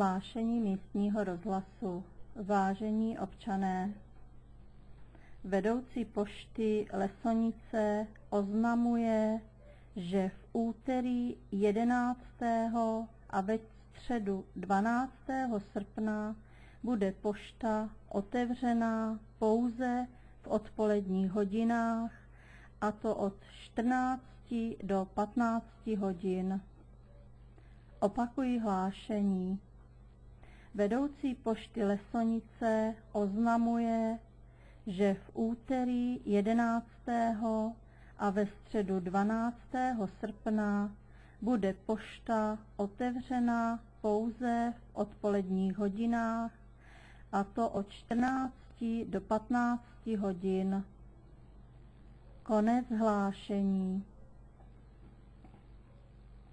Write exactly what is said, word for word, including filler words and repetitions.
Hlášení místního rozhlasu. Vážení občané, vedoucí pošty Lesonice oznamuje, že v úterý jedenáctého a ve středu dvanáctého srpna bude pošta otevřená pouze v odpoledních hodinách, a to od čtrnácti do patnácti hodin. Opakuji hlášení. Vedoucí pošty Lesonice oznamuje, že v úterý jedenáctého a ve středu dvanáctého srpna bude pošta otevřena pouze v odpoledních hodinách, a to od čtrnácti do patnácti hodin. Konec hlášení.